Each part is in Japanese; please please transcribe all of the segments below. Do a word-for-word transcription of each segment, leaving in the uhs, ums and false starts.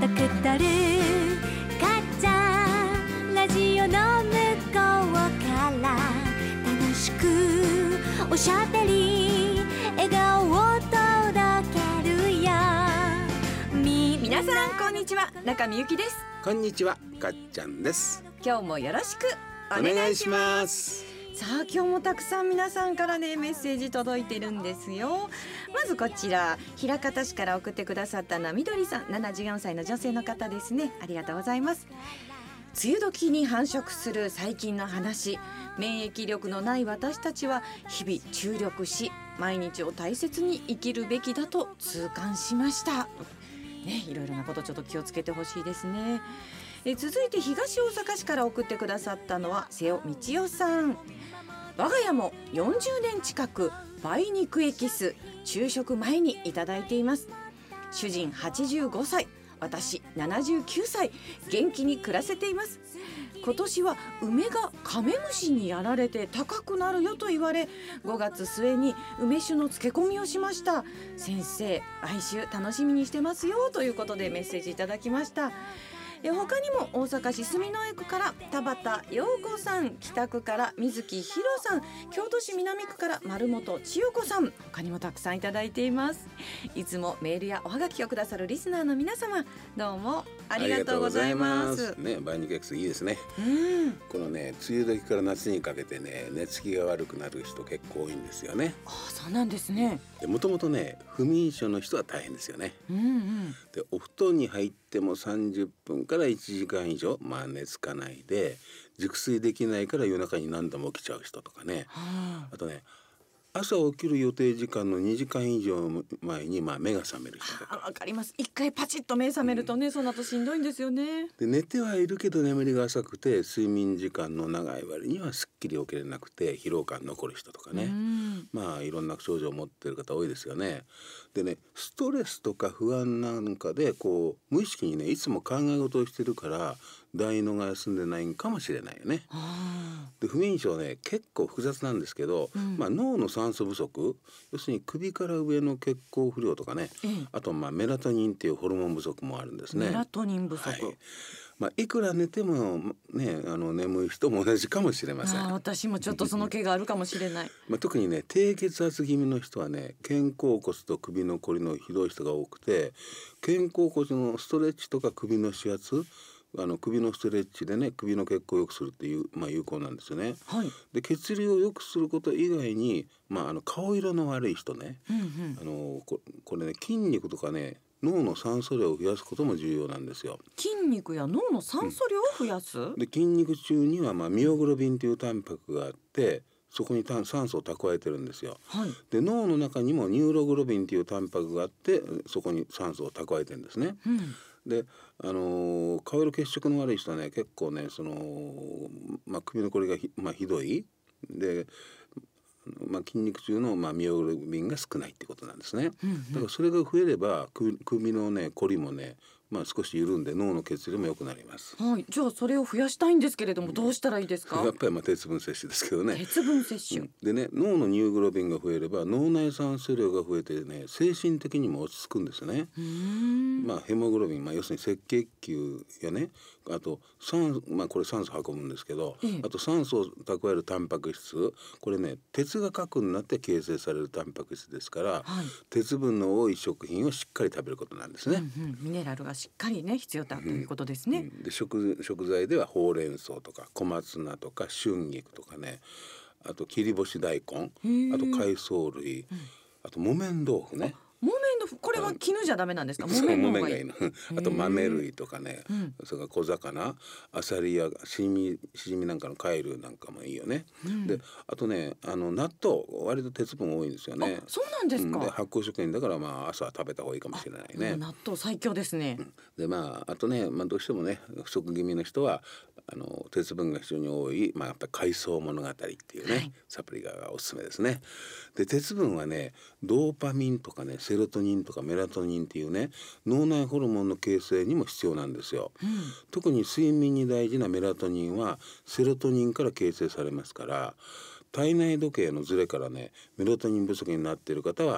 ドクトルかっちゃんラジオの向こうから楽しくおしゃべり笑顔を届けるよ。み皆さんこんにちは、中みゆきです。 こんにちは、かっちゃんです。 今日もよろしくおお願い願いししま。 ますす。 さあ今日もたくさん皆さんからねメッセージ届いてるんですよ。まずこちら、枚方市から送ってくださったのはみどりさん、ななじゅうよんさいの女性の方ですね。ありがとうございます。梅雨時に繁殖する細菌の話、免疫力のない私たちは日々注力し毎日を大切に生きるべきだと痛感しましたね。いろいろなことちょっと気をつけてほしいですね。え続いて東大阪市から送ってくださったのは瀬尾道代さん。我が家もよんじゅうねん近く梅肉エキス昼食前にいただいています。主人はちじゅうごさい、私ななじゅうきゅうさい、元気に暮らせています。今年は梅がカメムシにやられて高くなるよと言われ、ごがつ末に梅酒の漬け込みをしました。先生、来週楽しみにしてますよということでメッセージいただきました。え他にも大阪市住之江区から田畑陽子さん、北区から水木ひろさん、京都市南区から丸本千代子さん、他にもたくさんいただいています。いつもメールやおはがきをくださるリスナーの皆様、どうもありがとうございます。 ね、梅肉エキスいいですね。 うんこのね、梅雨時から夏にかけてね、寝つきが悪くなる人結構多いんですよね。 ああ、そうなんですね。 もともとね、不眠症の人は大変ですよね。 うんうんで、お布団に入ってもさんじゅっぷんからいちじかん以上、まあ寝つかないで熟睡できないから夜中に何度も起きちゃう人とかね。 はあ、 あとね、朝起きる予定時間のにじかん以上前にまあ目が覚める人とかあ、わかります。一回パチッと目覚めるとね、その後しんどいんですよね。 で、寝てはいるけど眠りが浅くて睡眠時間の長い割にはすっきり起きれなくて疲労感残る人とかね。 うんまあいろんな症状を持っている方多いですよね。でね、ストレスとか不安なんかでこう無意識にね、いつも考え事をしてるから大脳が休んでないんかもしれないよね。 あで、不眠症ね、結構複雑なんですけど、 うんまあ、脳の酸素不足、要するに首から上の血行不良とかね、 ええあとまあメラトニンっていうホルモン不足もあるんですね。 メラトニン不足、 はい、まあ、いくら寝てもね、あの眠い人も同じかもしれません。 ああ、私もちょっとその気があるかもしれない。 まあ、特にね、低血圧気味の人はね、肩甲骨と首のこりのひどい人が多くて、肩甲骨のストレッチとか首の指圧、あの首のストレッチでね、首の血行を良くするっていう、まあ、有効なんですよね。 はい。 で、血流を良くすること以外に、まあ、あの顔色の悪い人ね、 うんうん。 あの こ, これね、筋肉とかね、脳の酸素量を増やすことも重要なんですよ。 筋肉や脳の酸素量を増やす。 で、筋肉中には、まあ、ミオグロビンというタンパクがあって、そこに炭酸素を蓄えてるんですよ。 はい。 で、脳の中にもニューログロビンというタンパクがあって、そこに酸素を蓄えてるんですね。 うん。 で、あのー顔色血色の悪い人はね、結構ね、その、まあ、首のこりがひ、まあ、ひどいで、まあ、筋肉中の、まあ、ミオグロビンが少ないってことなんですね。 うんうんだからそれが増えれば首首のね、こりもね、まあ、少し緩んで脳の血流も良くなります。 はい。じゃあそれを増やしたいんですけれども、どうしたらいいですか。 やっぱりまあ鉄分摂取ですけどね。 鉄分摂取。 うんでね、脳のニューグロビンが増えれば脳内酸素量が増えてね、精神的にも落ち着くんですね。 うーん。 まあ、ヘモグロビン、まあ、要するに赤血球やね、あと酸、まあ、これ酸素運ぶんですけど、 ええあと酸素を蓄えるタンパク質、これね、鉄が核になって形成されるタンパク質ですから、 はい。 鉄分の多い食品をしっかり食べることなんですね。 うんうん。ミネラルがしっかりね必要だということですね。 うんで 食, 食材ではほうれん草とか小松菜とか春菊とかね、あと切り干し大根、 へえあと海藻類、あと木綿豆腐ね。 木綿豆腐、これは絹じゃダメなんですか。木そう、 綿の方がいい。 木綿がいいの。あと豆類とかね、 うんそれから小魚、アサリやシジミ、シジミなんかの貝類なんかもいいよね。 うんで、あとね、あの納豆、割と鉄分多いんですよね。 あ、そうなんですか。 うんで、発酵食品だから、まあ朝は食べた方がいいかもしれないね。 納豆最強ですね。 で、まあ、あとね、まあ、どうしてもね、不足気味の人はあの鉄分が非常に多い、まあ、やっぱり海藻物語っていうね、 はいサプリがおすすめですね。で、鉄分はね、ドーパミンとかね、セロトニンとかメラトニンっていうね、脳内ホルモンの形成にも必要なんですよ。 うん。 特に睡眠に大事なメラトニンはセロトニンから形成されますから、体内時計のズレからね、メラトニン不足になっている方は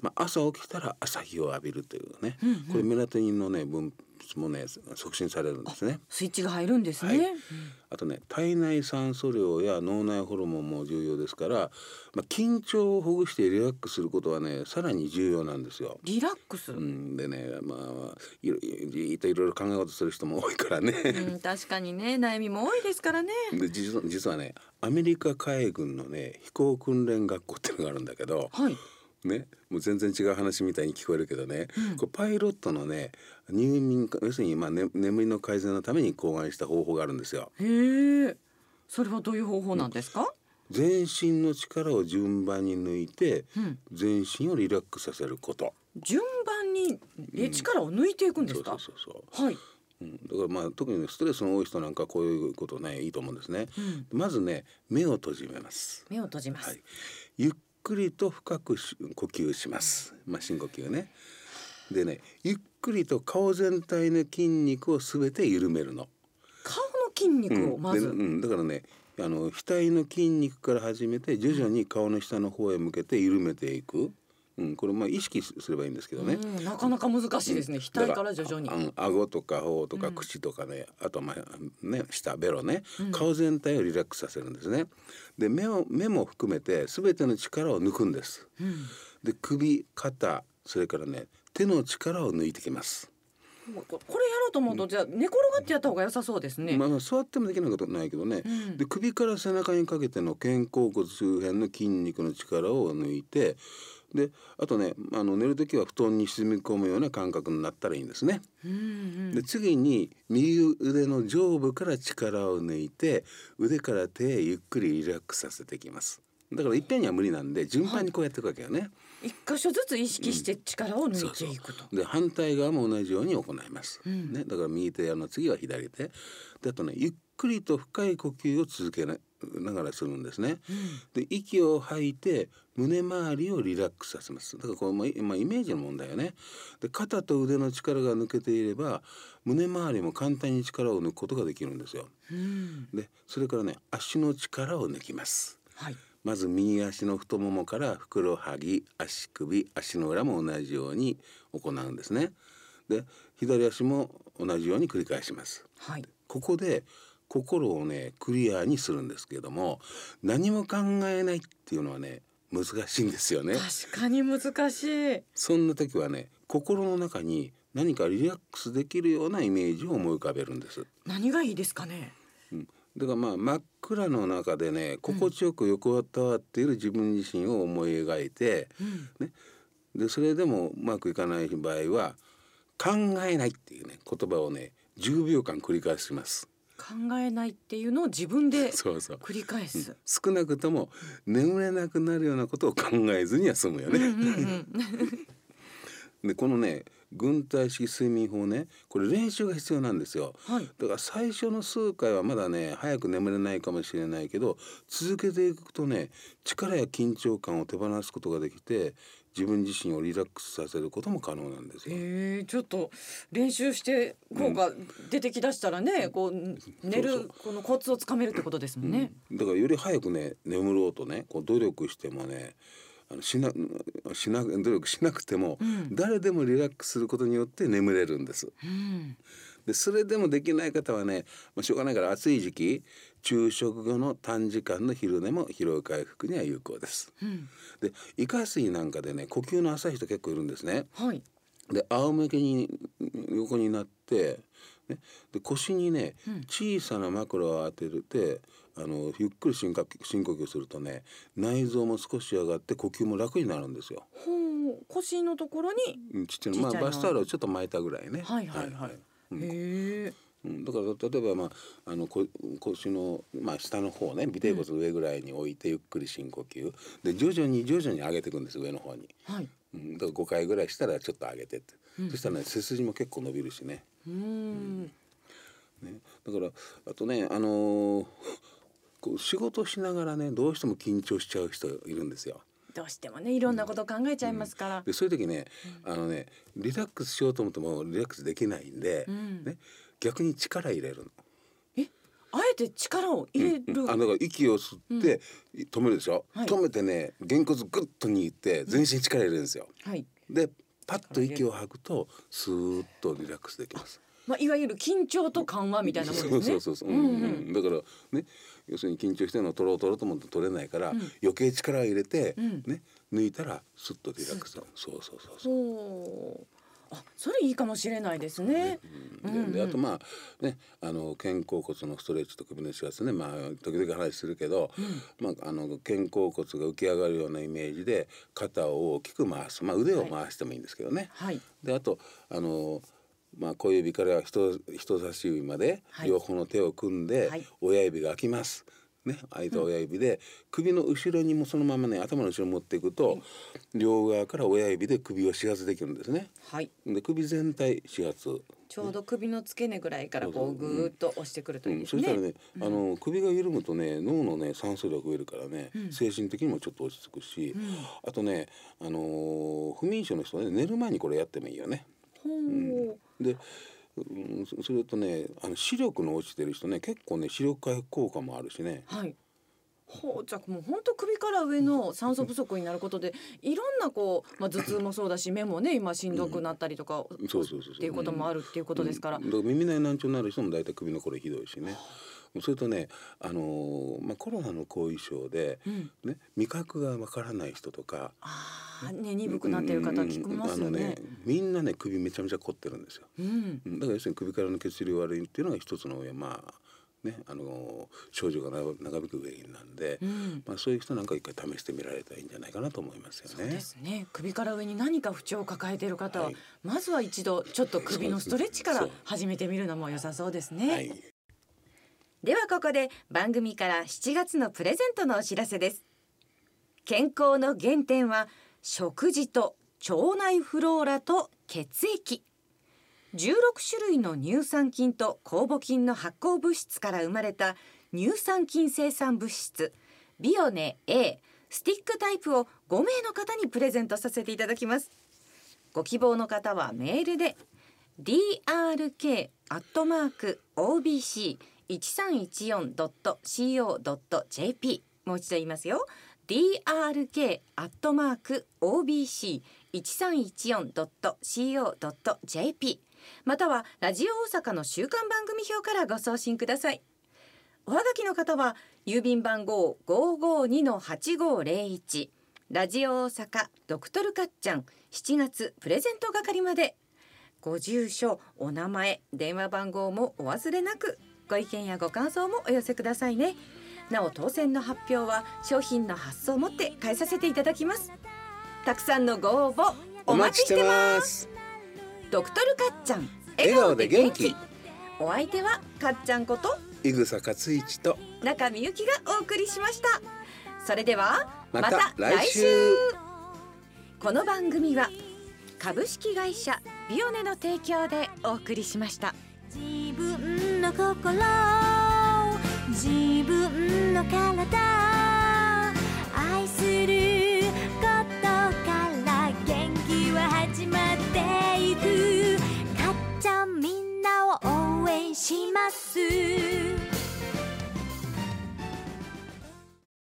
まあ、朝起きたら朝日を浴びるというね、 うんうん、 これメラトニンのね分泌もね促進されるんですね。 スイッチが入るんですね、 はい、あとね体内酸素量や脳内ホルモンも重要ですから、まあ、緊張をほぐしてリラックスすることはねさらに重要なんですよ。 リラックス、 うん、でねまあいろいろいろ考え事する人も多いからね、 うん、確かにね悩みも多いですからね。 で 実, 実はねアメリカ海軍のね飛行訓練学校っていうのがあるんだけど、 はいね、もう全然違う話みたいに聞こえるけどね、 うん、 これパイロットのね入眠要するに、まあね、眠りの改善のために考案した方法があるんですよ。 へえ、それはどういう方法なんですか？ 全身の力を順番に抜いて、 うん、 全身をリラックスさせること。 順番にえ、うん、力を抜いていくんですか？ そうそうそうそう、 はい、 うん、だからまあ特に、ね、ストレスの多い人なんかこういうことねいいと思うんですね、うん、まずね目を閉じめます。 目を閉じます、 はい、ゆっゆっくりと深く呼吸します、まあ、深呼吸ね。でねゆっくりと顔全体の筋肉をすべて緩めるの。 顔の筋肉をまず、 うんうん、だからねあの額の筋肉から始めて徐々に顔の下の方へ向けて緩めていく、うん、これまあ意識すればいいんですけどね、 うん、なかなか難しいですね、うん、額から徐々に、 ああ顎とか頬とか口とかね、うん、あとまあね下ベロね、うん、顔全体をリラックスさせるんですね。で 目を目も含めて全ての力を抜くんです、うん、で首肩それからね手の力を抜いてきます。 これやろうと思うと、うん、じゃあ寝転がってやった方が良さそうですね。 まあ、座ってもできないことないけどね、うん、で首から背中にかけての肩甲骨周辺の筋肉の力を抜いて、であとねあの寝るときは布団に沈み込むような感覚になったらいいんですね、うんうん、で次に右腕の上部から力を抜いて腕から手へゆっくりリラックスさせていきます。だからいっぺんには無理なんで順番にこうやっていくわけよね、はい、 一箇所ずつ意識して力を抜いていくと、 うん、そうそうで反対側も同じように行います、うんね、だから右手の次は左手であとねゆっくりと深い呼吸を続けながらするんですね、うん、で息を吐いて胸周りをリラックスさせます。だからこれ、まあ、イメージの問題よね。で肩と腕の力が抜けていれば胸周りも簡単に力を抜くことができるんですよ、うん、でそれからね足の力を抜きます、はい、まず右足の太ももからふくらはぎ足首足の裏も同じように行うんですね。で左足も同じように繰り返します、はい、ここで心をねクリアにするんですけれども何も考えないっていうのはね難しいんですよね。 確かに難しい。 そんな時はね心の中に何かリラックスできるようなイメージを思い浮かべるんです。 何がいいですかね、 うん、だからまあ真っ暗の中でね心地よく横たわっている自分自身を思い描いて、うんね、でそれでもうまくいかない場合は考えないっていうね言葉をねじゅうびょうかん繰り返します。 考えないっていうのを自分で繰り返す。 そうそう、うん、少なくとも眠れなくなるようなことを考えずには済むよね、うんうんうん、でこのね軍隊式睡眠法ねこれ練習が必要なんですよ、はい、だから最初の数回はまだね早く眠れないかもしれないけど続けていくとね力や緊張感を手放すことができて自分自身をリラックスさせることも可能なんですよ。 へー、ちょっと練習して効果出てきだしたらね、うん、こう寝るそうそうこのコツをつかめるってことですもんね、 うん、だからより早くね眠ろうとねこう努力してもねあのしなしな努力しなくても、うん、誰でもリラックスすることによって眠れるんです、うん、でそれでもできない方はね、まあ、しょうがないから暑い時期昼食後の短時間の昼寝も疲労回復には有効です、うん、でイカ水なんかでね呼吸の浅い人結構いるんですね、はい、で仰向けに横になって、ね、で腰にね、うん、小さな枕を当てるてあのゆっくり深呼吸、深呼吸するとね内臓も少し上がって呼吸も楽になるんですよ。 ほう腰のところにちっちゃい、まあ、バスタオルをちょっと巻いたぐらいね。 はいはいはい、はい、うん、へえ。 うん、だから例えば、まあ、あのこ腰の、まあ、下の方ね尾てい骨上ぐらいに置いてゆっくり深呼吸で徐々に徐々に上げていくんです上の方に、はい、うん、だからごかいぐらいしたらちょっと上げてって、うん、そしたらね背筋も結構伸びるしね。うん、うんね、だからあとね、あのー、こう仕事しながらねどうしても緊張しちゃう人いるんですよ。 どうしてもねいろんなこと考えちゃいますから、 うん、でそういう時ね、うん、あのねリラックスしようと思ってもリラックスできないんで、うん、ね、逆に力入れるの。 えあえて力を入れる、 うんうん、あだから息を吸って止めるでしょ、うんはい、止めてねげんこつグッと握って全身力入れるんですよ、うんはい、でパッと息を吐くとスーッとリラックスできます。 まあ、いわゆる緊張と緩和みたいなものですね。 そうそうそう、うんうん、だからね要するに緊張してるのを取ろう取ろうと思って取れないから、うん、余計力を入れて、うんね、抜いたらスッとリラックス。そうそうそうそう。 あ、それいいかもしれないですね。 うんうん、で, であとまあねあの肩甲骨のストレッチと首の指圧ね、まあ時々話するけど、うん、まああの肩甲骨が浮き上がるようなイメージで肩を大きく回す、まあ腕を回してもいいんですけどね。はい、であとあのまあ小指から人人差し指まで両方の手を組んで、はい、親指が開きます。ね、開いた親指で、うん、首の後ろにもそのままね頭の後ろに持っていくと、はい、両側から親指で首を指圧できるんですね、はい、で首全体指圧ちょうど首の付け根ぐらいからこうぐーっと押してくるといいですね、 うん、そしたらね、うん、あの首が緩むとね脳のね酸素量が増えるからね、うん、精神的にもちょっと落ち着くし、うん、あとね、あのー、不眠症の人はね寝る前にこれやってもいいよね、うん、でうん、それとねあの視力の落ちてる人ね結構ね視力回復効果もあるしね、はい、 ほうじゃあもう本当首から上の酸素不足になることでいろんなこう、まあ、頭痛もそうだし目もね今しんどくなったりとかっていうこともあるっていうことですから、 うんうん、だから耳内難聴になる人も大体首のこれひどいしね。それとね、あのーまあ、コロナの後遺症で、うんね、味覚がわからない人とかあ、ね、鈍くなってる方聞きますよね、うんうん、あのねみんなね首めちゃめちゃ凝ってるんですよ、うん、だから要するに首からの血流悪いっていうのが一つのまあね、あのー、症状が長引く原因なんで、うんまあ、そういう人なんか一回試してみられたらいいんじゃないかなと思いますよね。 そうですね。首から上に何か不調を抱えている方は、はい、まずは一度ちょっと首のストレッチから始めてみるのも良さそうですね。はい、ではここで番組からしちがつのプレゼントのお知らせです。健康の原点は食事と腸内フローラと血液。じゅうろくしゅるいの乳酸菌と酵母菌の発酵物質から生まれた乳酸菌生産物質ビオネ A スティックタイプをごめいの方にプレゼントさせていただきます。ご希望の方はメールで ディーアールケー アットマーク オービーシーいちさんいちよん ドット シーオー ドット ジェーピー もう一度言いますよ。 ディーアールケー アットマーク オービーシーいちさんいちよん ドット シーオー ドット ジェーピー またはラジオ大阪の週刊番組表からご送信ください。おはがきの方は郵便番号 ごーごーにのはちごーぜろいち ラジオ大阪ドクトルかっちゃんしちがつプレゼント係まで。ご住所、お名前、電話番号もお忘れなく。ご意見やご感想もお寄せくださいね。なお当選の発表は商品の発送をもって返させていただきます。たくさんのご応募お待ちしてます。ドクトルかっちゃん笑顔で元気。お相手はかっちゃんこと井草勝一と中美由紀がお送りしました。それではまた来週。 この番組は株式会社ビオネの提供でお送りしました。 自分の心、自分の体、愛することから元気は始まっていく。かっちゃんみんなを応援します。